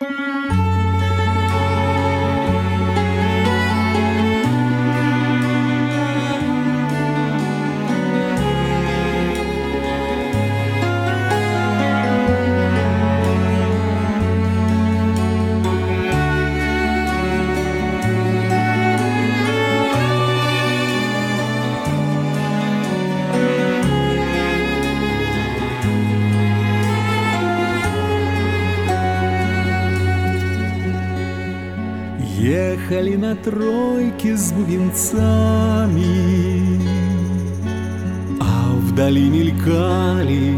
Ехали на тройке с бубенцами, а вдали мелькали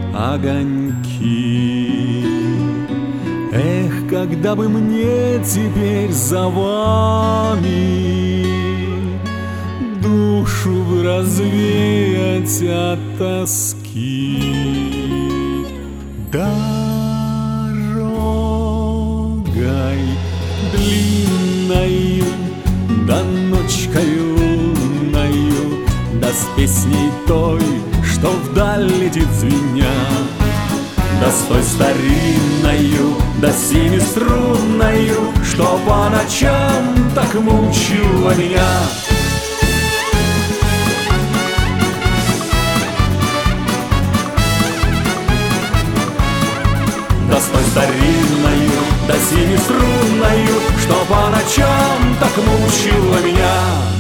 огоньки. Эх, когда бы мне теперь за вами душу бы развеять от тоски. Дорогой длинною, да ночкою лунною, да с песней той, что вдаль летит звеня, да с той старинною, да семиструнною, что по ночам так мучила меня. Да с той старинною, да семиструнною, что по ночам так мучила меня.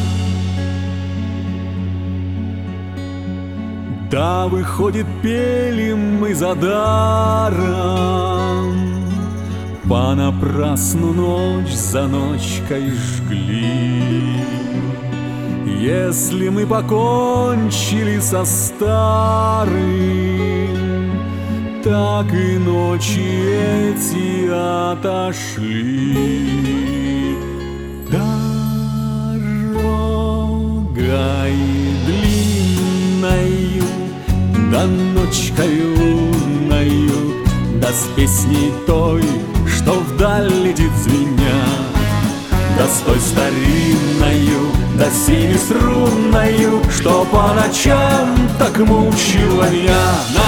Да, выходит, пели мы за даром, понапрасну ночь за ночкой жгли. Если мы покончили со старым, так и ночи эти отошли. Дорогой длинною, да ночкою лунною, да с песней той, что вдаль летит звеня, да с той старинною, да семиструнною, что по ночам так мучила меня.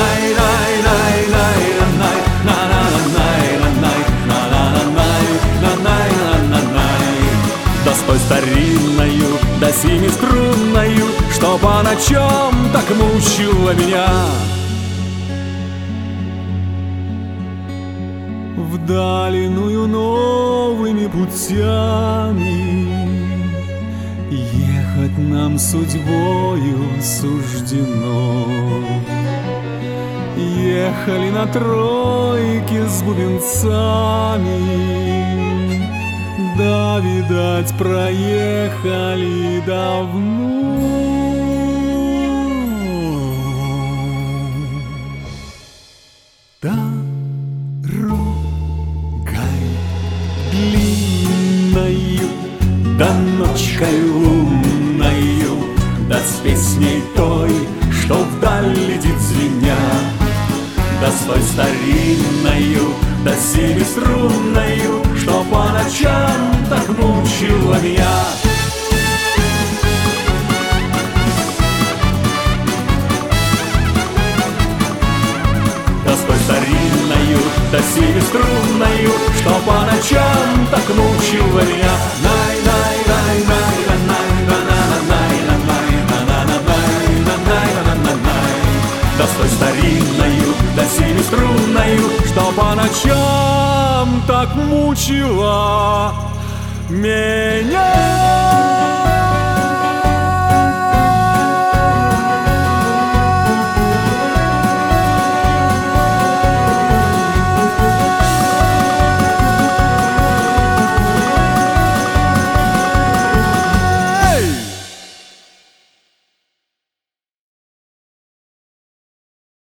Да с той старинною, да семиструнною, что по ночам так мучила меня. Вдалиную новыми путями ехать нам судьбою суждено. Ехали на тройке с бубенцами, да, видать, проехали давно. Дорогой длинною, да ночкою лунною, да с песней той, что вдаль летит звеня, да с той старинною, да семиструнною, что по ночам так мучила меня. Да с той старинною, да семиструнною, что по ночам так мучила меня. Да с той старинною, да семиструнною, что по ночам так мучила меня.